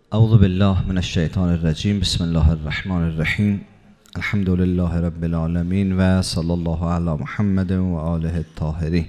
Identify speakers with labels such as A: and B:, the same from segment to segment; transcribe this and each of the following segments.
A: اعوذ بالله من الشیطان الرجیم. بسم الله الرحمن الرحیم. الحمد لله رب العالمین و صلی الله علی محمد و آله الطاهرین.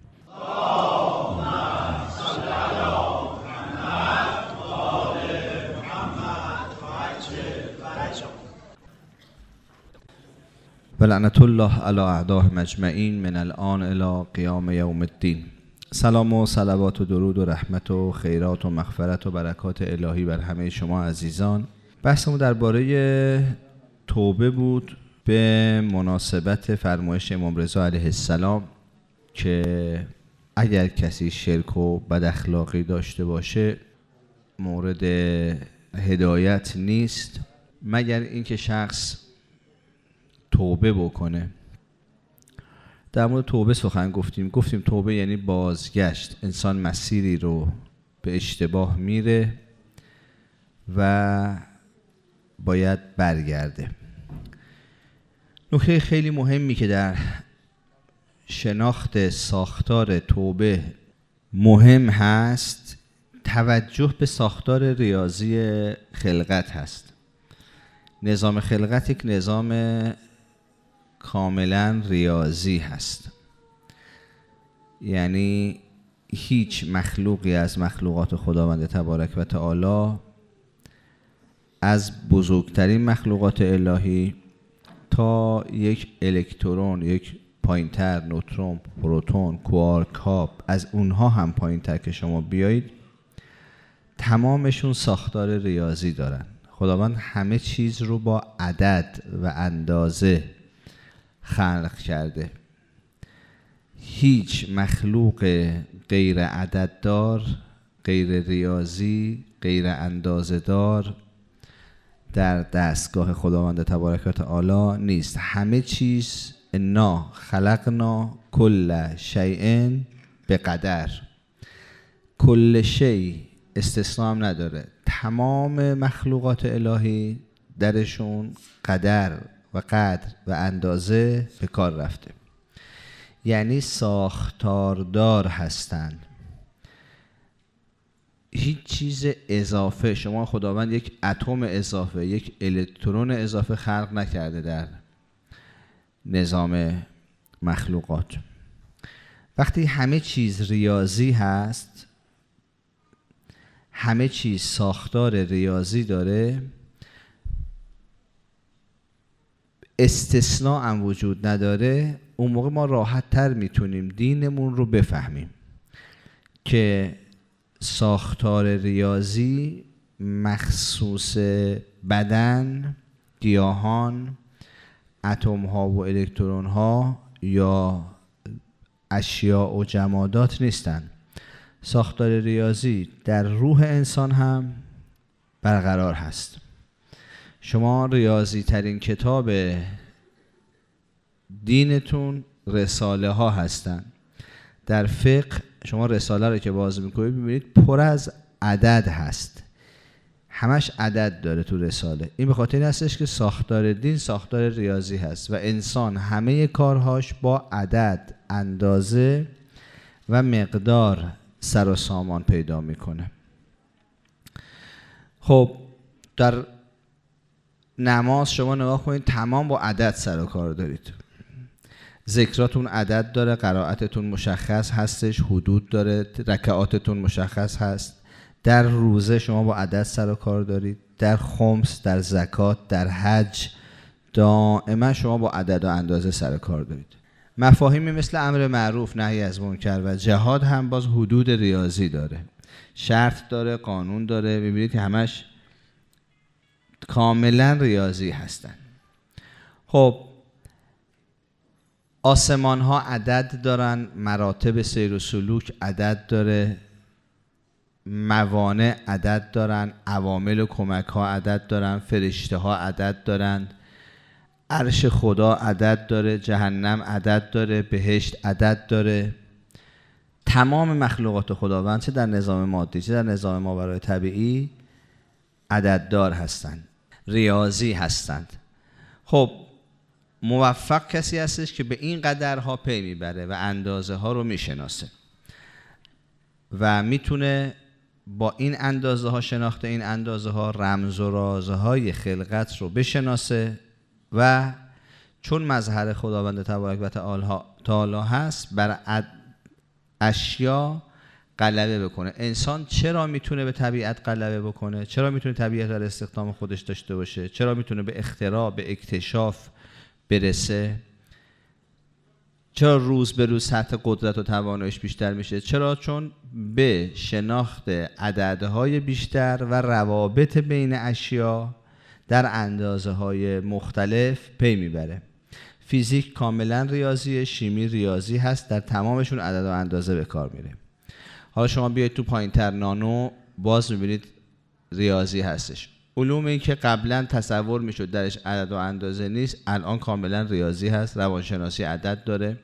A: و لعنت الله علی اعدائهم اجمعین من الان الی قیام یوم الدین. سلام و صلوات و درود و رحمت و خیرات و مغفرت و برکات الهی بر همه شما عزیزان. بحثمون درباره توبه بود به مناسبت فرمایش امام رضا علیه السلام که اگر کسی شرک و بد اخلاقی داشته باشه مورد هدایت نیست مگر اینکه شخص توبه بکنه. در مورد توبه سخن گفتیم توبه یعنی بازگشت. انسان مسیری رو به اشتباه میره و باید برگرده. نکته خیلی مهمی که در شناخت ساختار توبه مهم هست توجه به ساختار ریاضی خلقت هست. نظام خلقت یک نظام کاملا ریاضی هست، یعنی هیچ مخلوقی از مخلوقات خداوند تبارک و تعالی، از بزرگترین مخلوقات الهی تا یک الکترون، یک پایینتر، نوترون، پروتون، کوارک، هاب، از اونها هم پایینتر که شما بیایید، تمامشون ساختار ریاضی دارن. خداوند همه چیز رو با عدد و اندازه خلق کرده. هیچ مخلوق غیر عدددار، غیر ریاضی، غیر اندازه دار در دستگاه خداوند تبارک و تعالی نیست. همه چیز انا خلقنا کل شیء بقدر. کل شیء استثناء هم نداره. تمام مخلوقات الهی درشون قدر و قدر و اندازه به کار رفته، یعنی ساختاردار هستند. هیچ چیز اضافه، شما خداوند یک اتم اضافه، یک الکترون اضافه خلق نکرده در نظام مخلوقات. وقتی همه چیز ریاضی هست، همه چیز ساختار ریاضی داره، استثناء هم وجود نداره، اون موقع ما راحت تر میتونیم دینمون رو بفهمیم که ساختار ریاضی مخصوص بدن، گیاهان، اتم ها و الکترون ها یا اشیاء و جمادات نیستن. ساختار ریاضی در روح انسان هم برقرار هست. شما ریاضی ترین کتاب دینتون رساله ها هستن. در فقه شما رساله رو که باز میکنید ببینید پر از عدد هست، همش عدد داره تو رساله. این به خاطر این هستش که ساختار دین ساختار ریاضی هست و انسان همه کارهاش با عدد، اندازه و مقدار سر و سامان پیدا میکنه. خب در نماز شما نگاه کنید تمام با عدد سر و کار دارید. ذکراتون عدد داره، قرائتتون مشخص هستش، حدود داره، رکعاتتون مشخص هست. در روزه شما با عدد سر و کار دارید. در خمس، در زکات، در حج دائما شما با عدد و اندازه سر و کار دارید. مفاهیمی مثل امر معروف، نهی از منکر و جهاد هم باز حدود ریاضی داره، شرط داره، قانون داره. ببینید که همش کاملا ریاضی هستن. خب آسمان ها عدد دارن، مراتب سیر و سلوک عدد داره، موانع عدد دارن، عوامل و کمک ها عدد دارن، فرشته ها عدد دارن، عرش خدا عدد داره، جهنم عدد داره، بهشت عدد داره. تمام مخلوقات خداوند چه در نظام مادی چه در نظام ماورای طبیعی عدددار هستند، ریاضی هستند. خب موفق کسی هستش که به این قدرها پی میبره و اندازه ها رو میشناسه و میتونه با این اندازه ها، شناخت این اندازه ها، رمز و رازهای خلقت رو بشناسه و چون مظهر خداوند تبارک و تعالی هست بر اشیا غلبه بکنه. انسان چرا میتونه به طبیعت غلبه بکنه؟ چرا میتونه طبیعت در استخدام خودش داشته باشه؟ چرا میتونه به اختراع، به اکتشاف برسه؟ چرا روز به روز سطح قدرت و تواناییش بیشتر میشه؟ چرا؟ چون به شناخت عددهای بیشتر و روابط بین اشیا در اندازه‌های مختلف پی میبره. فیزیک کاملا ریاضیه، شیمی ریاضی هست، در تمامشون عدد و اندازه به کار میره. حالا شما بیاید تو پایین‌تر نانو، باز میبینید ریاضی هستش. علومی که قبلا تصور میشد درش عدد و اندازه نیست، الان کاملا ریاضی هست. روانشناسی عدد داره،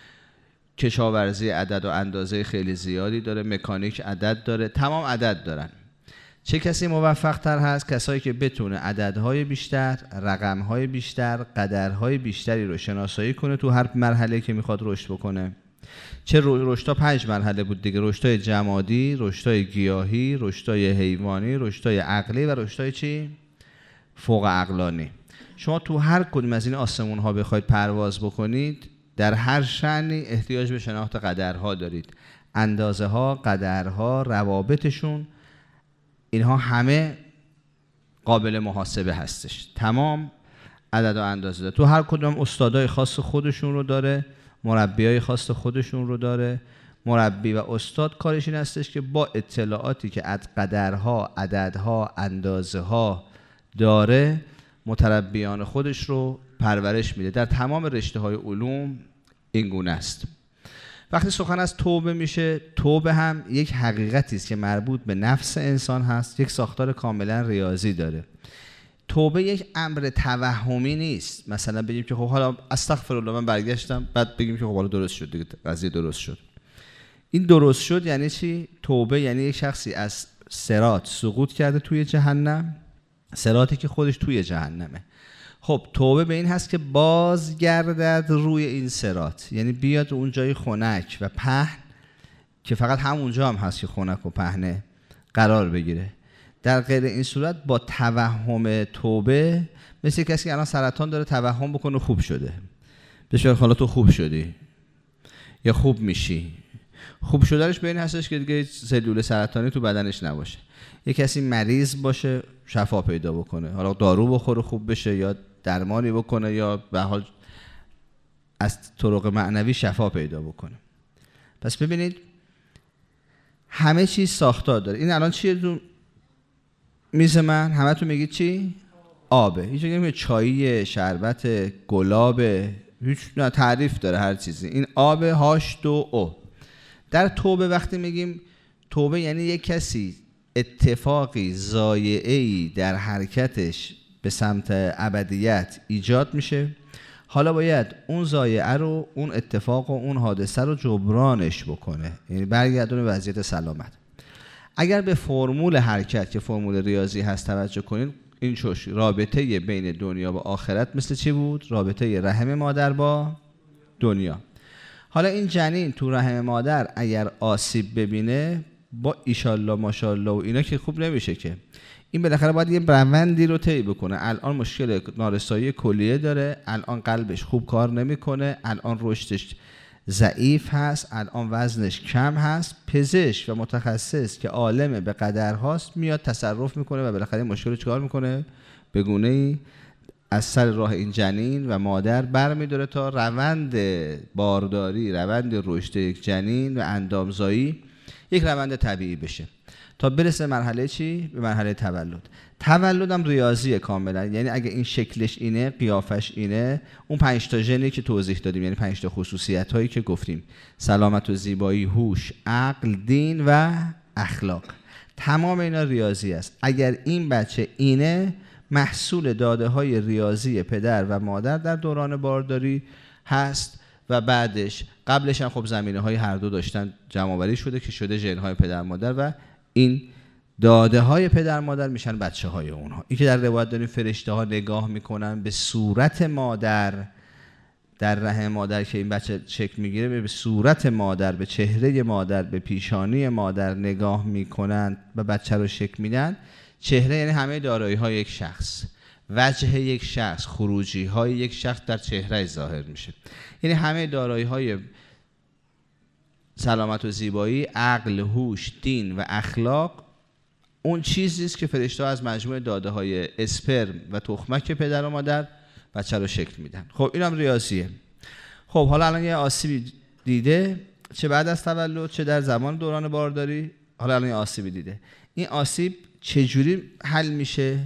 A: کشاورزی عدد و اندازه خیلی زیادی داره، مکانیک عدد داره، تمام عدد دارن. چه کسی موفق تر هست؟ کسایی که بتونه عددهای بیشتر، رقمهای بیشتر، قدرهای بیشتری رو شناسایی کنه تو هر مرحله که میخواد رشد بکنه. چه رشدها 5 مرحله بود دیگه: رشدهای جمادی، رشدهای گیاهی، رشدهای حیوانی، رشدهای عقلی و رشدهای چی؟ فوق عقلانی. شما تو هر کدوم از این آسمون ها بخواید پرواز بکنید، در هر شأنی احتیاج به شناخت قدرها دارید. اندازه ها، قدرها، روابطشون، اینها همه قابل محاسبه هستش. تمام عدد و اندازه داره. تو هر کدوم استادای خاص خودشون رو داره، مربیای خاص خودشون رو داره. مربی و استاد کارش این هستش که با اطلاعاتی که از قدرها، عددها، اندازه ها داره، متربیان خودش رو پرورش میده. در تمام رشته های علوم این گونه است. وقتی سخن از توبه میشه، توبه هم یک حقیقتی است که مربوط به نفس انسان هست، یک ساختار کاملا ریاضی داره. توبه یک امر توهمی نیست. مثلا بگیم که خب حالا استغفرالله من برگشتم، بعد بگیم که خب حالا درست شد دیگه، قضیه درست شد. این درست شد یعنی چی؟ توبه یعنی یک شخصی از صراط سقوط کرده توی جهنم، صراطی که خودش توی جهنمه. خب توبه به این هست که بازگردد روی این صراط، یعنی بیاد اون جای خنک و پهن که فقط همونجا هم هست که خنک و پهنه قرار بگیره. در غیر این صورت با توهم توبه، مثل کسی که الان سرطان داره توهم بکنه خوب شده، بسیار حالا تو خوب شدی یا خوب میشی. خوب شدنش به این هستش که دیگه سلول سرطانی تو بدنش نباشه. یه کسی مریض باشه شفا پیدا بکنه، حالا دارو بخوره خوب بشه یا درمانی بکنه یا به حال از طرق معنوی شفا پیدا بکنه. پس ببینید همه چیز ساختار داره. این الان چیه تو میز من؟ همه تو میگید چی؟ آبه. هیچ میگه چایی، شربت، گلاب، هیچ تعریف داره هر چیزی. این آب هاش دو او. در توبه وقتی میگیم توبه یعنی یک کسی اتفاقی، ضایعه‌ای در حرکتش به سمت ابدیت ایجاد میشه، حالا باید اون ضایعه رو، اون اتفاق و اون حادثه رو جبرانش بکنه، یعنی برگردونه وضعیت سلامت. اگر به فرمول حرکت که فرمول ریاضی هست توجه کنید، این چوش رابطه بین دنیا و آخرت مثل چی بود؟ رابطه رحم مادر با دنیا. حالا این جنین تو رحم مادر اگر آسیب ببینه، با ایشالله ماشالله و اینا که خوب نمیشه که. این بالاخره باید یه روندی رو طی بکنه. الان مشکل نارسایی کلیه داره، الان قلبش خوب کار نمیکنه، الان رشدش ضعیف هست، الان وزنش کم هست. پزشک و متخصص که عالم به قدر هاست میاد تصرف میکنه و بالاخره مشکل رو چیکار میکنه؟ به گونه‌ای از سر راه این جنین و مادر برمی‌داره تا روند بارداری، روند رشد یک جنین و اندامزایی یک روند طبیعی بشه تا برسه مرحله چی؟ به مرحله تولد. تولد هم ریاضیه کاملا، یعنی اگه این شکلش اینه، قیافش اینه، اون 5 تا ژنی که توضیح دادیم، یعنی 5 تا خصوصیت هایی که گفتیم: سلامت و زیبایی، هوش، عقل، دین و اخلاق، تمام اینا ریاضی است. اگر این بچه اینه، محصول داده های ریاضی پدر و مادر در دوران بارداری هست و بعدش، قبلش هم خب زمینه های هر دو داشتن جمع آوری شده که شده ژن های پدر مادر و این داده های پدر مادر میشن بچه های اونها. این که در روایت داریم فرشته ها نگاه میکنن به صورت مادر، در رحم مادر که این بچه شکل میگیره، به صورت مادر، به چهره مادر، به پیشانی مادر نگاه میکنن و بچه رو شکل میدن. چهره یعنی همه دارایی های یک شخص، وجه یک شخص، خروجی های یک شخص در چهره ظاهر میشه. یعنی همه دارایی های سلامت و زیبایی، عقل، هوش، دین و اخلاق، اون چیزی است که فرشته‌ها از مجموعه داده های اسپرم و تخمک پدر و مادر بچه رو شکل میدن. خب اینم ریاضیه. خب حالا الان یه آسیبی دیده، چه بعد از تولد چه در زمان دوران بارداری، حالا الان یه آسیبی دیده. این آسیب چجوری حل میشه؟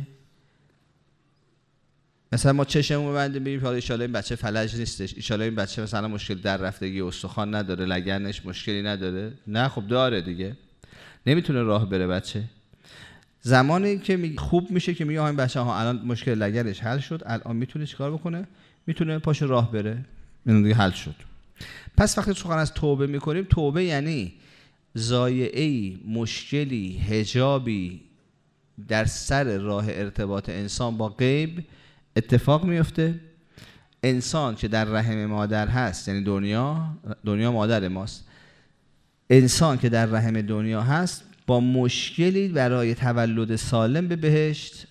A: مثلا ما چشمون رو ببندیم ببینیم حالا ان شاءالله این بچه فلج نیستش، ان شاءالله این بچه مثلا مشکل در رفتگی استخوان نداره، لگنش مشکلی نداره. نه خب داره دیگه، نمیتونه راه بره بچه. زمانی که خوب میشه که میگه این بچه ها الان مشکل لگنش حل شد، الان میتونه چیکار بکنه؟ میتونه پاش راه بره، این دیگه حل شد. پس وقتی سخن از توبه میکنیم، توبه یعنی ضایعه‌ای، مشکلی، حجابی در سر راه ارتباط انسان با غیب اتفاق میفته. انسان که در رحم مادر هست، یعنی دنیا مادر ماست، انسان که در رحم دنیا هست با مشکلی برای تولد سالم به بهشت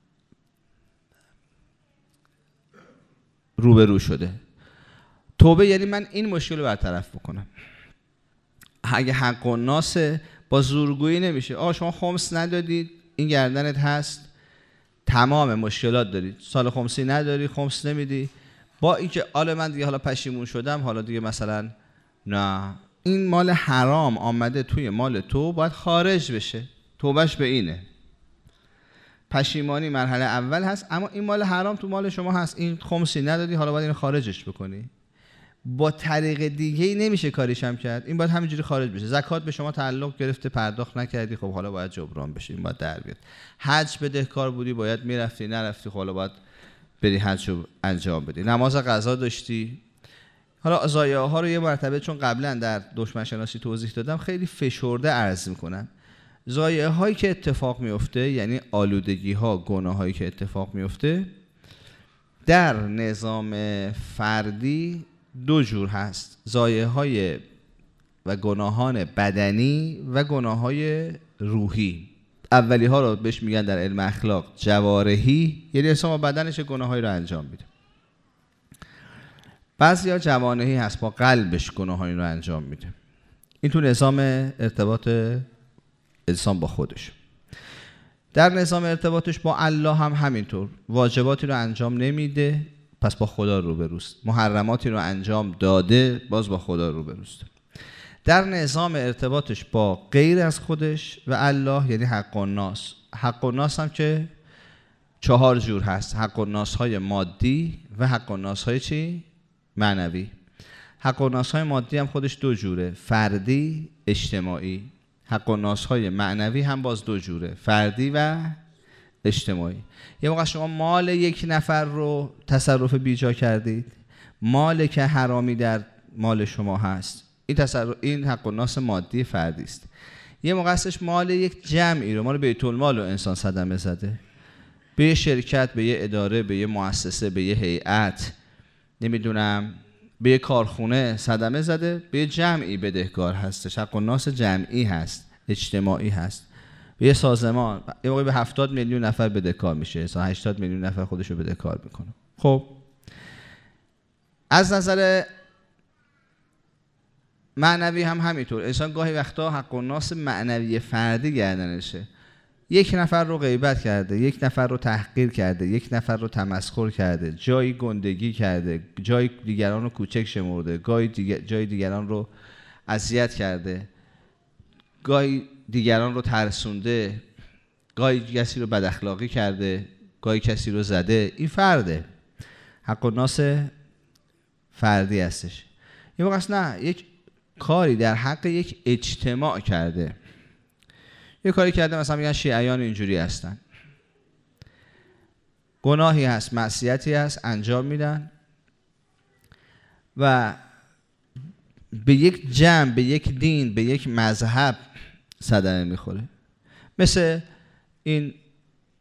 A: روبرو شده. توبه یعنی من این مشکل رو برطرف بکنم. اگه حق و ناسه، با زورگویی نمیشه. شما خمس ندادید، این گردنت هست، تمام مشکلات دارید، سال خمسی نداری، خمس نمیدی، با اینکه من دیگه حالا پشیمون شدم، حالا دیگه مثلا نه، این مال حرام آمده توی مال تو، باید خارج بشه. توبهش به اینه. پشیمانی مرحله اول هست، اما این مال حرام تو مال شما هست، این خمسی ندادی، حالا باید اینو خارجش بکنی. با طریق دیگه ای نمیشه کاریش هم کرد، این باید همینجوری خارج بشه. زکات به شما تعلق گرفته، پرداخت نکردی، خب حالا باید جبران بشه، این باید در بیاد. حج بدهکار بودی، باید میرفتی، نرفتی، خب حالا باید بری حج رو انجام بدی. نماز قضا داشتی. حالا ضایعه ها رو یه مرتبه، چون قبلا در دشمن شناسی توضیح دادم، خیلی فشرده عرض میکنم. ضایعه هایی که اتفاق میفته، یعنی آلودگی ها، گناه هایی که اتفاق میفته در نظام فردی دو جور هست: ضایعه های و گناهان بدنی و گناه های روحی. اولی ها رو بهش میگن در علم اخلاق جوارحی، یعنی انسان با بدنش گناهایی رو انجام میده. بعضی ها جوانحی هست، با قلبش گناهایی رو انجام میده. این تو نظام ارتباط انسان با خودش. در نظام ارتباطش با الله هم همینطور، واجباتی رو انجام نمیده، پس با خدا روبروست. محرماتی رو انجام داده، باز با خدا روبروست. در نظام ارتباطش با غیر از خودش و الله، یعنی حق و ناس. حق و ناس هم که 4 جور هست: حق و ناس های مادی و حق و ناس های چی؟ معنوی. حق و ناس های مادی هم خودش 2 جوره: فردی، اجتماعی. حق و ناس های معنوی هم باز 2 جوره: فردی و اجتماعی. یه موقع شما مال یک نفر رو تصرف بیجا کردید، مال که حرامی در مال شما هست، این حق و ناس مادی فردی است. یه موقع هستش مال یک جمعی رو، مال بیت المال رو انسان صدمه زده، به یه شرکت، به یه اداره، به یه مؤسسه، به یه هیئت، نمیدونم به یه کارخونه صدمه زده، به یه جمعی بدهکار هستش. حق و ناس جمعی هست، اجتماعی هست. به یه سازمان یه موقعی به 70 میلیون نفر بدهکار میشه، مثلا 80 میلیون نفر خودشو بدهکار میکنه. خب از نظر معنوی هم همینطور. انسان گاهی وقتا حق و ناس معنوی فردی گردنشه. یک نفر رو غیبت کرده، یک نفر رو تحقیر کرده، یک نفر رو تمسخر کرده، جایی گندگی کرده، جای دیگران رو کوچک شمرده، جای دیگران رو اذیت کرده، گاهی دیگران رو ترسونده، گاهی کسی رو بد اخلاقی کرده، گاهی کسی رو زده. این فرده، حق و ناس فردی هستش. یه موقع نه، یک کاری در حق یک اجتماع کرده، یه کاری کرده، مثلا میگن شیعیان اینجوری هستن، گناهی هست، معصیتی هست، انجام میدن و به یک جمع، به یک دین، به یک مذهب صدمه میخوره. مثل این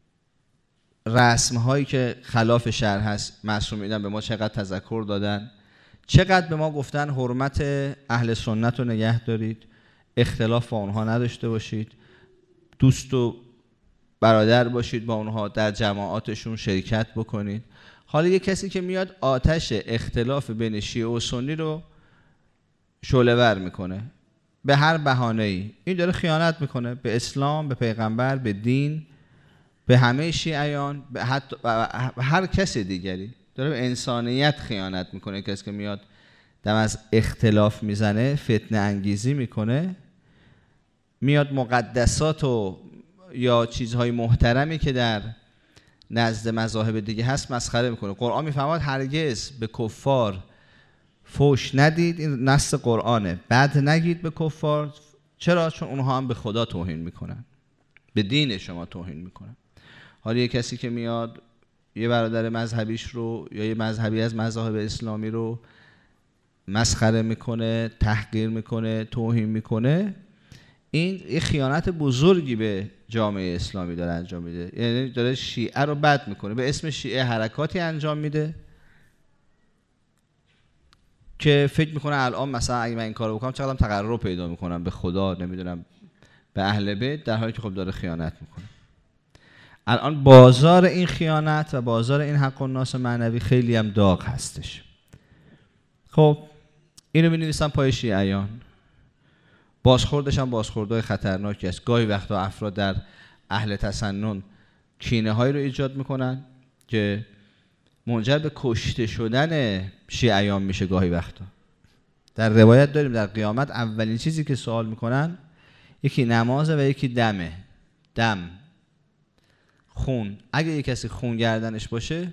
A: رسم هایی که خلاف شرع هست، معصوم میدن به ما چقدر تذکر دادن، چقدر به ما گفتن حرمت اهل سنت رو نگه دارید، اختلاف با اونها نداشته باشید، دوست و برادر باشید با اونها، در جماعاتشون شرکت بکنید. حالا یک کسی که میاد آتش اختلاف بین شیعه و سنی رو شعله‌ور میکنه به هر بهانه‌ای، این داره خیانت میکنه به اسلام، به پیغمبر، به دین، به همه شیعیان، به حتی هر کسی دیگری داره به انسانیت خیانت میکنه. کسی که میاد دم از اختلاف میزنه، فتنه انگیزی میکنه، میاد مقدسات و یا چیزهای محترمی که در نزد مذاهب دیگه هست مسخره میکنه. قرآن میفرماید هرگز به کفار فوش ندید، این نص قرآنه. بد نگید به کفار. چرا؟ چون اونها هم به خدا توهین میکنن، به دین شما توهین میکنن. حالا یه کسی که میاد یه برادر مذهبیش رو یا یه مذهبی از مذاهب اسلامی رو مسخره میکنه، تحقیر میکنه، توهین میکنه، این یه خیانت بزرگی به جامعه اسلامی داره انجام میده. یعنی داره شیعه رو بد میکنه، به اسم شیعه حرکاتی انجام میده که فکر میکنه الان مثلا اگه من این کارو بکنم چقدر تقرب پیدا میکنم به خدا، نمیدونم به اهل بیت، در حالی که خب داره خیانت میکنه. الان بازار این خیانت و بازار این حق الناس معنوی خیلی هم داغ هستش. خب اینو می‌نویسن پای شیعیان. بازخوردش هم بازخوردهای خطرناکی است. گاهی وقتا افراد در اهل تسنن کینه هایی رو ایجاد میکنن که منجر به کشته شدن شیعیان میشه. گاهی وقتا در روایت داریم در قیامت اولین چیزی که سوال میکنن یکی نمازه و یکی دمه. دم، خون. اگه یک کسی خون گردنش باشه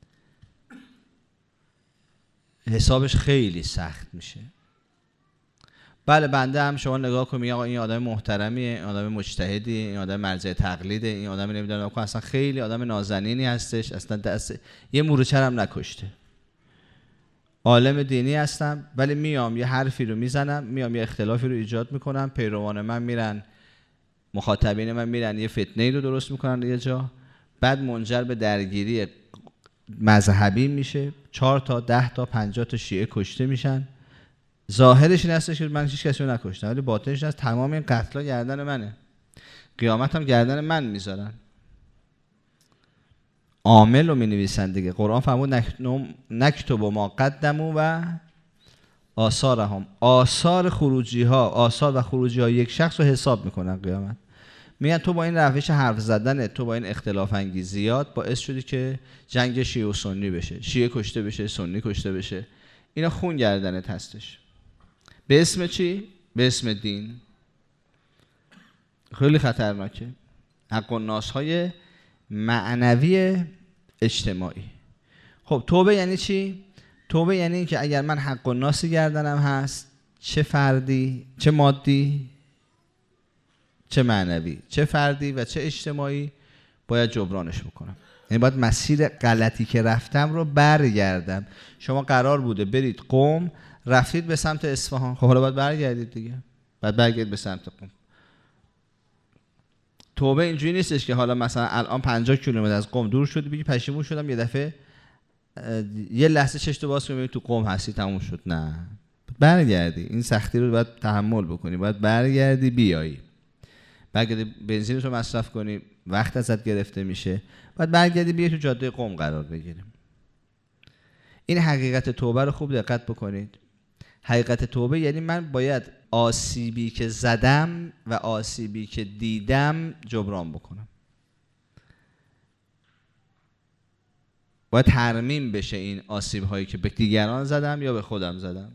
A: حسابش خیلی سخت میشه. بله بنده هم شما نگاه کنید آقا این آدم محترمیه، این آدم مجتهدیه، این آدم مرجع تقلیده، این آدم نمیدونم اصلا خیلی آدم نازنینی هستش، اصلا دست یه مورچه هم نکشته، عالم دینی هستم، ولی میام یه حرفی رو میزنم، میام یه اختلافی رو ایجاد میکنم، پیروان من میرن، مخاطبین من میرن یه فتنه‌ای رو درست میکنن یه جا، بعد منجر به درگیری مذهبی میشه، 4 تا 10 تا 50 تا شیعه کشته میشن. ظاهرش این هستش که من هیچ کسی رو نکشتم، ولی باطنش هست تمام این قتلا گردن منه، قیامت هم گردن من میذارن. عامل رو مینویسن دیگه. قرآن فرمود نکتب ما قدموا و آثارهم. آثار خروجی ها، آثار و خروجی ها یک شخص رو حساب میکنن قیامت. میگن تو با این روش حرف زدن، تو با این اختلاف انگیزیات باعث شدی که جنگ شیعه و سنی بشه، شیعه کشته بشه، سنی کشته بشه. اینا خون گردنت هستش. به اسم چی؟ به اسم دین. خیلی خطرناکه. حق الناس های معنوی اجتماعی. خب توبه یعنی چی؟ توبه یعنی که اگر من حق الناسی گردنم هست، چه فردی، چه مادی، چه معنوی، چه فردی و چه اجتماعی، باید جبرانش بکنم. یعنی باید مسیر غلطی که رفتم رو برگردم. شما قرار بوده برید قم، رفتید به سمت اصفهان، خب حالا باید برگردید دیگه، باید برگردید به سمت قم. توبه اینجوری نیستش که حالا مثلا الان 50 کیلومتر از قم دور شدی بگی پشیمون شدم، یه دفعه یه لحظه چشت باز کنی تو قم هستی تموم شد. نه، برگردی. این سختی رو باید تحمل بکنی، باید برگردی بیایی، برگردی بنزین رو مصرف کنی، وقت ازت گرفته میشه، باید برگردی بیای تو جاده قم قرار بگیریم. این حقیقت توبه رو خوب دقت بکنید. حقیقت توبه یعنی من باید آسیبی که زدم و آسیبی که دیدم جبران بکنم. باید ترمیم بشه این آسیب هایی که به دیگران زدم یا به خودم زدم.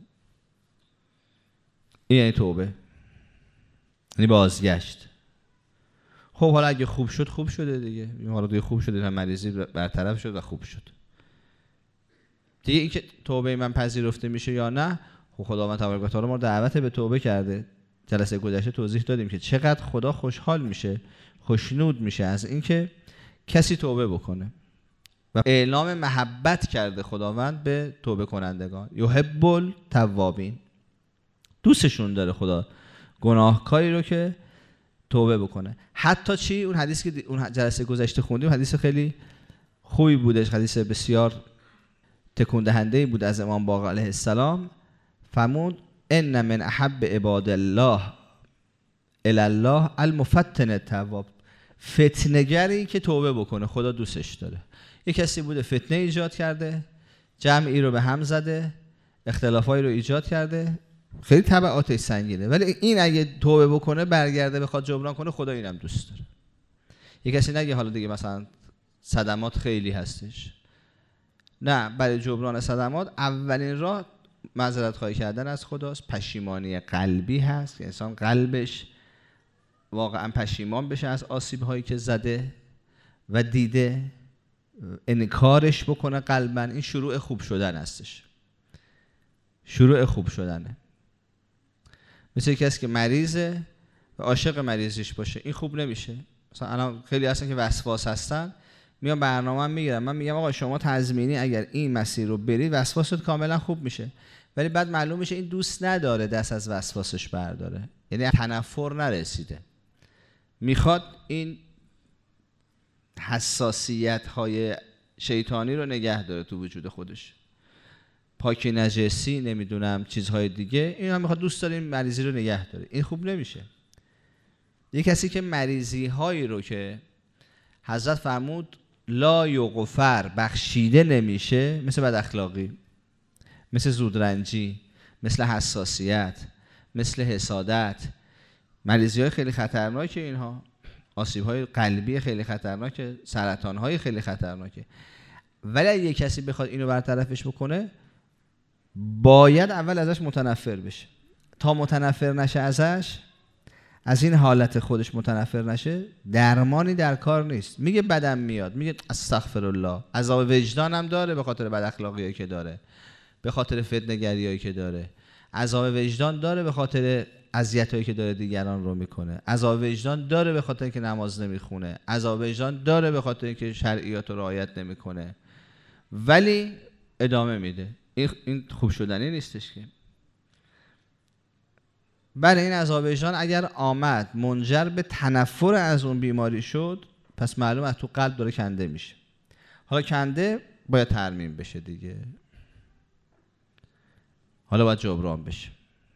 A: این یعنی توبه، یعنی بازگشت. خب حالا اگه خوب شد خوب شده دیگه، حالا دیگه خوب شده، مریضی برطرف شد و خوب شد دیگه. این که توبه من پذیرفته میشه یا نه، خب خداوند تبارک و تعالی ما دعوت به توبه کرده. جلسه گذشته توضیح دادیم که چقدر خدا خوشحال میشه، خوشنود میشه از اینکه کسی توبه بکنه و اعلام محبت کرده خداوند به توبه کنندگان. یحب التوابین، دوستشون داره خدا گناهکاری رو که توبه بکنه. حتی چی؟ اون حدیث که اون جلسه گذشته خوندیم حدیث خیلی خوبی بودش، حدیث بسیار تکون دهنده بود از امام باقر علیه السلام، فرمود ان من احب عباد الله الی الله المفتن التواب. فتنه‌گری که توبه بکنه خدا دوستش داره. یک کسی بوده فتنه ایجاد کرده، جمعی رو به هم زده، اختلافایی رو ایجاد کرده، خیلی تبعاتش سنگینه، ولی این اگه توبه بکنه برگرده بخواد جبران کنه، خدا اینم دوست داره. یک کسی نگه حالا دیگه مثلا صدمات خیلی هستش، نه، برای جبران صدمات اولین راه معذرت خواهی کردن از خداست. پشیمانی قلبی هست که انسان قلبش واقعا پشیمان بشه از آسیب هایی که زده و دیده، انکارش بکنه قلبا. این شروع خوب شدن هستش، شروع خوب شدنه. مثل کسی که مریضه و عاشق مریضیش باشه، این خوب نمیشه. مثلا الان خیلی هستن که وسواس هستن، میان برنامه میگیرن، من میگم آقا شما تضمینی اگر این مسیر رو برید وسواست کاملا خوب میشه، ولی بعد معلوم میشه این دوست نداره دست از وسواسش برداره، یعنی تنفر نرسیده، میخواد این حساسیت های شیطانی رو نگه داره تو وجود خودش، پاکی نجسی، نمیدونم چیزهای دیگه، این هم میخواد دوست داره این مریضی رو نگه داره. این خوب نمیشه. یک کسی که مریضی هایی رو که حضرت فرمود لا یغفر، بخشیده نمیشه، مثل بد اخلاقی، مثل زودرنجی، مثل حساسیت، مثل حسادت، مریضی های خیلی خطرناکه، اینها آسیب های قلبی خیلی خطرناکه، سرطان های خیلی خطرناکه. ولی اگه یک کسی بخواد اینو برطرفش بکنه، باید اول ازش متنفر بشه. تا متنفر نشه ازش، از این حالت خودش متنفر نشه، درمانی در کار نیست. میگه بدم میاد، میگه استغفرالله، عذاب وجدان هم داره به خاطر بد اخلاقیایی که داره، به خاطر فتنه‌گریایی که داره، عذاب وجدان داره به خاطر اذیتایی که داره دیگران رو میکنه، عذاب وجدان داره به خاطر اینکه نماز نمیخونه، عذاب وجدان داره به خاطر اینکه شرعیات رو رعایت نمیکنه، ولی ادامه میده. این خوب شدنی نیستش که. بله، این عذاب وجدان اگر آمد منجر به تنفر از اون بیماری شد، پس معلوم از تو قلب داره کنده میشه. حالا کنده باید ترمیم بشه دیگه، حالا باید جبران بشه،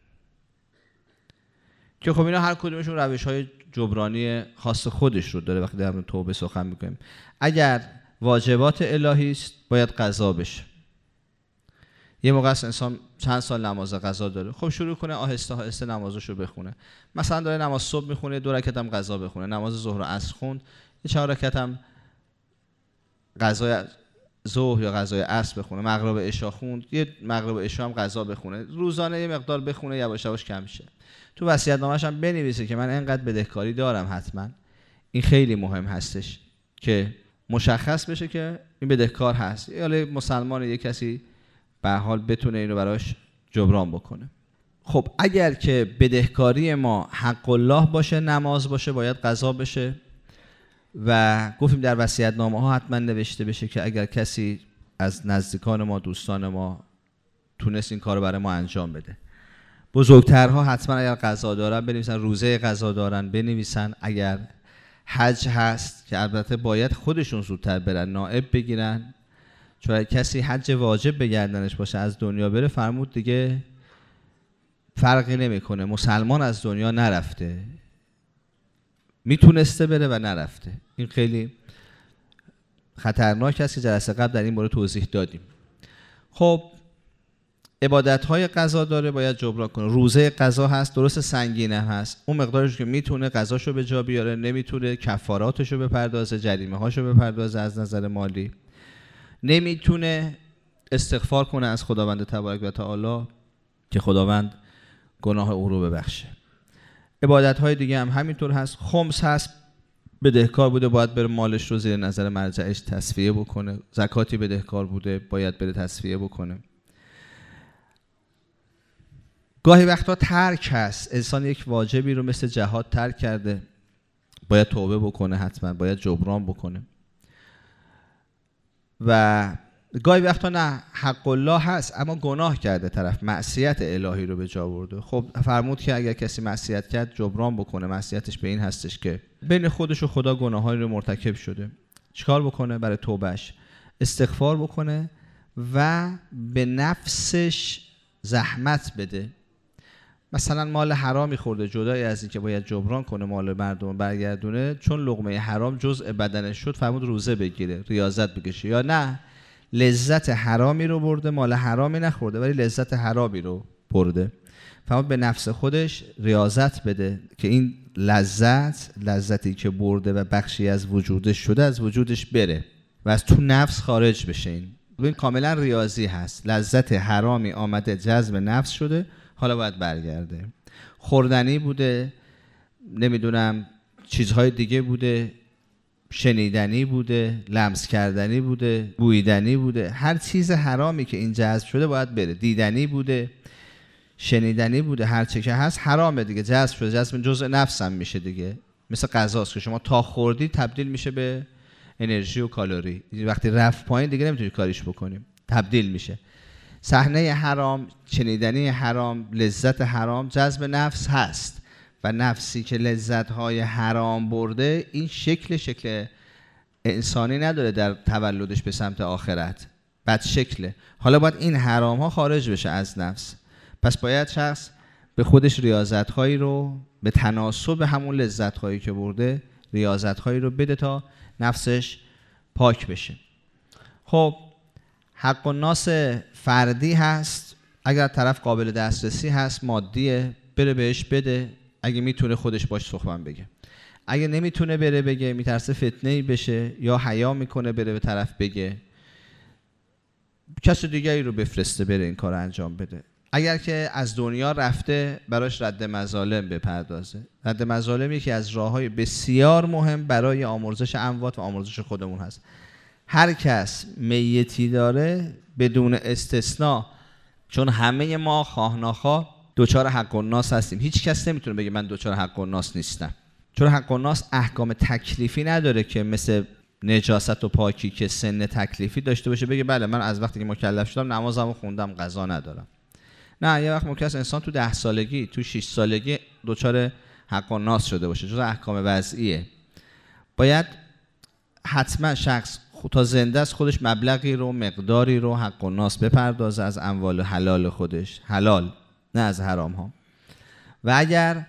A: که خب اینا هر کدومشون روش‌های جبرانی خاص خودش رو داره. وقتی در مورد توبه سخن می‌کنیم، اگر واجبات الهی است باید قضا بشه. یه موقع است انسان چند سال نماز قضا داره، خب شروع کنه آهسته آهسته نمازشو بخونه. مثلا داره نماز صبح میخونه، 2 رکعت هم قضا بخونه، نماز ظهر و عصر خوند، یه 4 رکعت هم قضای ظهر یا قضای عصر بخونه، مغرب عشا خوند، یه مغرب عشا هم قضا بخونه، روزانه یه مقدار بخونه، یواش یواش کم میشه. تو وصیت‌نامه‌اش هم بنویسه که من اینقدر بدهکاری دارم. حتما این خیلی مهم هستش که مشخص بشه که این بدهکار هست، یا مسلمان یک کسی به حال بتونه اینو براش جبران بکنه. خب اگر که بدهکاری ما حق الله باشه، نماز باشه، باید قضا بشه و گفتیم در وصیت‌نامه ها حتما نوشته بشه که اگر کسی از نزدیکان ما، دوستان ما تونست این کارو برای ما انجام بده. بزرگترها حتما اگر قضا دارن بنویسن، روزه قضا دارن بنویسن. اگر حج هست که البته باید خودشون زودتر برن، نائب بگیرن، چون کسی حج واجب به گردنش باشه از دنیا بره، فرمود دیگه فرقی نمیکنه، مسلمان از دنیا نرفته، میتونسته بره و نرفته. این خیلی خطرناک است که جلسه قبل در این مورد توضیح دادیم. خب عبادت‌های قضا داره باید جبران کنه. روزه قضا هست، درست سنگینه هست، اون مقدارش که میتونه قضاشو به جا بیاره، نمیتونه کفاراتشو بپردازه، جریمه‌هاشو بپردازه از نظر مالی، نمیتونه استغفار کنه از خداوند تبارک و تعالی که خداوند گناه او رو ببخشه. عبادت‌های دیگه هم همینطور هست. خمس هست، بدهکار بوده باید بره مالش رو زیر نظر مرجعش تصفیه بکنه. زکاتی بدهکار بوده باید بره تصفیه بکنه. گاهی وقتا ترک هست، انسان یک واجبی رو مثل جهاد ترک کرده، باید توبه بکنه، حتما باید جبران بکنه. و گاهی وقتا نه، حق الله هست اما گناه کرده طرف، معصیت الهی رو به جا برده. خب فرمود که اگر کسی معصیت کرد جبران بکنه. معصیتش به این هستش که بین خودش و خدا گناهایی رو مرتکب شده، چیکار بکنه؟ برای توبهش استغفار بکنه و به نفسش زحمت بده. مثلا مال حرامی خورده، جدای از این که باید جبران کنه مال مردم برگردونه، چون لقمه حرام جزء بدنش شد فرمود روزه بگیره، ریاضت بکشه. یا نه لذت حرامی رو برده، مال حرامی نخورده ولی لذت حرامی رو برده، فرمود به نفس خودش ریاضت بده که این لذتی که برده و بخشی از وجودش شده از وجودش بره و از تو نفس خارج بشه. این کاملا ریاضی هست. لذت حرامی آمده جذب نفس شده، حالا باید برگرده. خوردنی بوده، نمیدونم چیزهای دیگه بوده، شنیدنی بوده، لمس کردنی بوده، بویدنی بوده، هر چیز حرامی که این جذب شده باید بره. دیدنی بوده، شنیدنی بوده، هر چه که هست حرامه دیگه، جذب شده. جذب جزء نفس هم میشه دیگه، مثل غذاست که شما تا خوردی تبدیل میشه به انرژی و کالری، وقتی رفت پایین دیگه نمیتونی کاریش بکنیم، تبدیل میشه. صحنه حرام، شنیدنی حرام، لذت حرام جذب نفس هست و نفسی که لذت‌های حرام برده این شکل انسانی نداره در تولدش به سمت آخرت، بد شکله. حالا باید این حرام ها خارج بشه از نفس، پس باید شخص به خودش ریاضت‌هایی رو به تناسب همون لذت‌هایی که برده ریاضت‌هایی رو بده تا نفسش پاک بشه. خب حق الناس فردی هست، اگر طرف قابل دسترسی هست، مادیه، بره بهش بده، اگه میتونه خودش باش سخن بگه. اگه نمیتونه بره بگه، میترسه فتنه‌ای بشه یا حیا میکنه بره به طرف بگه، کس دیگری رو بفرسته بره این کار انجام بده. اگر که از دنیا رفته براش رد مظالم بپردازه. رد مظالم یکی از راه‌های بسیار مهم برای آمرزش اموات و آمرزش خودمون هست. هر کس میتی داره بدون استثناء، چون همه ما خواه ناخواه دوچار حق الناس هستیم، هیچ کس نمیتونه بگه من دوچار حق الناس نیستم، چون حق الناس احکام تکلیفی نداره که مثل نجاست و پاکی که سن تکلیفی داشته باشه بگه بله من از وقتی که مکلف شدم نمازمو خوندم قضا ندارم. نه، یه وقت ممکن است انسان تو 10 سالگی تو 6 سالگی دوچار حق الناس شده باشه، جز احکام وضعیه. باید حتما شخص تا زنده است خودش مبلغی رو مقداری رو حق الناس بپردازه از اموال حلال خودش، حلال نه از حرام ها. و اگر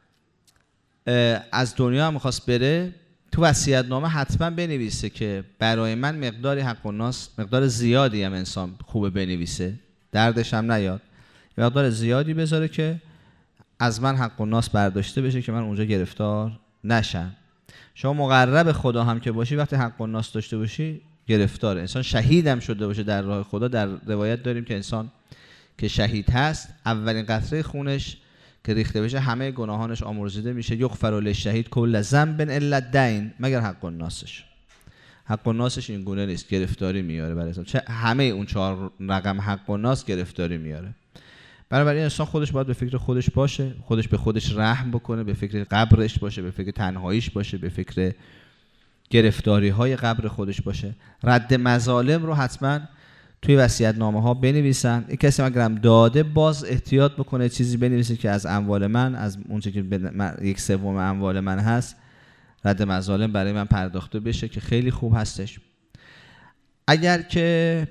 A: از دنیا هم میخواست بره تو وصیت نامه حتما بنویسه که برای من مقداری حق الناس، مقدار زیادی هم انسان خوبه بنویسه، دردش هم نیاد، مقدار زیادی بذاره که از من حق الناس برداشته بشه که من اونجا گرفتار نشم. شما مقرب خدا هم که باشی وقتی حق الناس داشته باشی گرفتاره. انسان شهید هم شده باشه در راه خدا، در روایت داریم که انسان که شهید هست اولین قطره خونش که ریخته بشه همه گناهانش آمرزیده میشه. یغفر للشهید کل ذنب الا الدین، مگر حق الناسش. حق الناسش این گونه نیست، گرفتاری میاره برای انسان. همه اون 4 رقم حق الناس گرفتاری میاره. بنابراین انسان خودش باید به فکر خودش باشه، خودش به خودش رحم بکنه، به فکر قبرش باشه، به فکر تنهاییش باشه، به فکر گرفتاری های قبر خودش باشه. رد مظالم رو حتما توی وصیت نامه ها بنویسن. این کسی اگرم داده باز احتیاط بکنه، چیزی بنویسه که از اموال من، از اونچه که 1/3 اموال من هست رد مظالم برای من پرداخته بشه، که خیلی خوب هستش. اگر که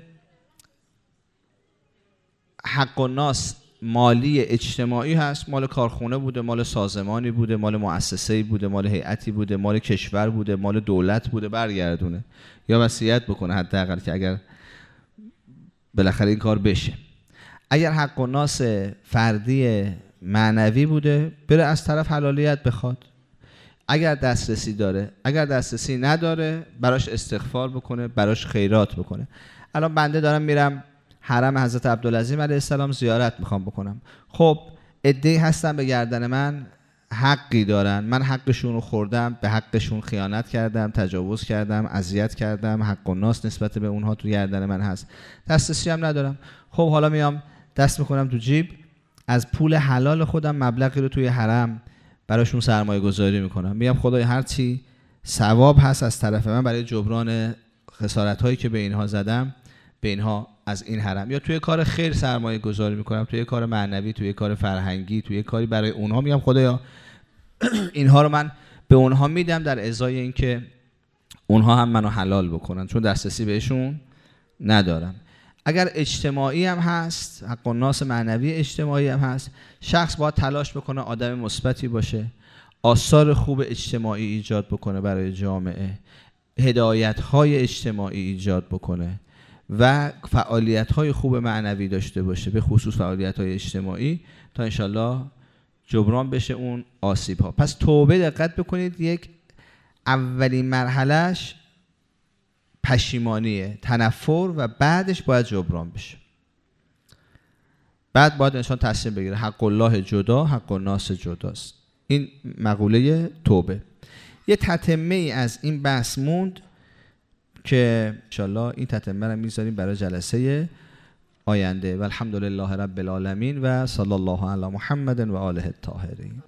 A: حق الناس مالی اجتماعی هست، مال کارخونه بوده، مال سازمانی بوده، مال مؤسسه‌ای بوده، مال هیئتی بوده، مال کشور بوده، مال دولت بوده، برگردونه یا وصیت بکنه حداقل که اگر بالاخره این کار بشه. اگر حق الناس فردی معنوی بوده بره از طرف حلالیت بخواد، اگر دسترسی داره. اگر دسترسی نداره براش استغفار بکنه، براش خیرات بکنه. الان بنده دارم میرم حرم حضرت عبدالعظیم علیه السلام زیارت میخوام بکنم. خب عده‌ای هستن به گردن من حقی دارن، من حقشون رو خوردم، به حقشون خیانت کردم، تجاوز کردم، اذیت کردم، حق الناس نسبت به اونها تو گردن من هست، دسترسی هم ندارم. خب حالا میام دست میکنم تو جیب، از پول حلال خودم مبلغی رو توی حرم براشون سرمایه گذاری میکنم، میگم خدای هر چی ثواب هست از طرف من برای جبران خسارت هایی که به اینها زدم، به اینها از این حرم، یا توی کار خیر سرمایه گذاری میکنم، توی کار معنوی، توی کار فرهنگی، توی کاری برای اونها، میگم خدایا اینها رو من به اونها میدم در ازای اینکه اونها هم منو حلال بکنن، چون دسترسی بهشون ندارم. اگر اجتماعی هم هست، حق الناس معنوی اجتماعی هم هست، شخص باید تلاش بکنه آدم مثبتی باشه، آثار خوب اجتماعی ایجاد بکنه برای جامعه، هدایت‌های اجتماعی ایجاد بکنه و فعالیت‌های خوب معنوی داشته باشه، به خصوص فعالیت‌های اجتماعی، تا انشالله جبران بشه اون آسیب‌ها. پس توبه دقت بکنید یک اولین مرحلهش پشیمانیه، تنفر، و بعدش باید جبران بشه. بعد باید انسان تصمیم بگیره حق الله جدا، حق الناس جداست. این مقوله توبه. یه تتمه ای از این بحث موند که انشالله این تتمه رو میذاریم برای جلسه آینده. و الحمدلله رب العالمین و صلی الله علی محمد و آله الطاهرین.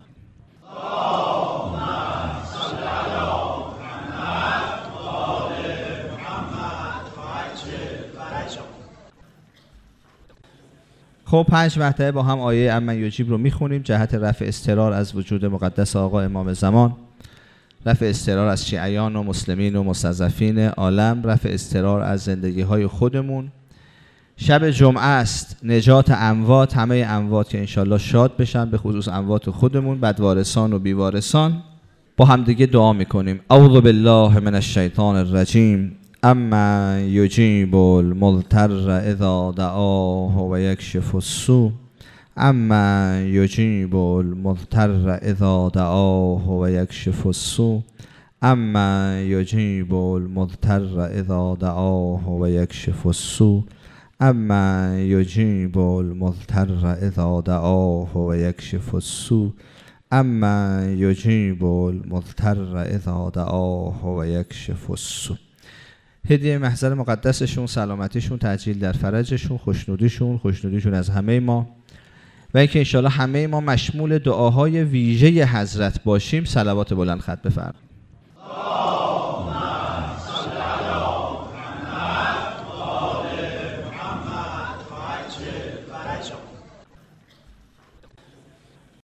A: خب 5 مرتبه با هم آیه امن یجیب رو میخونیم جهت رفع اضطرار از وجود مقدس آقا امام زمان، رفع اضطرار از شیعیان و مسلمین و مستضعفین عالم، رفع اضطرار از زندگی های خودمون. شب جمعه است، نجات اموات، همه اموات که انشالله شاد بشن، به خصوص اموات خودمون، بدوارثان و بیوارثان. با هم دیگه دعا میکنیم. اعوذ بالله من الشیطان الرجیم. اما یجیب المضطر اذا دعاه و یکشف السوء. اما یجیب المضطر اذا دعاه و یکشف السوء. اما یجیب المضطر اذا دعاه و یکشف السوء. اما یجیب المضطر اذا دعاه و یکشف السوء. اما یجیب المضطر اذا دعاه و یکشف السوء. هدیه محضر مقدسشون، سلامتیشون، تعجیل در فرجشون، خوشنودیشون از همه ما، و اینکه انشاءالله همه ما مشمول دعاهای ویژه حضرت باشیم. صلوات بلند ختم بفرمایید.
B: محمد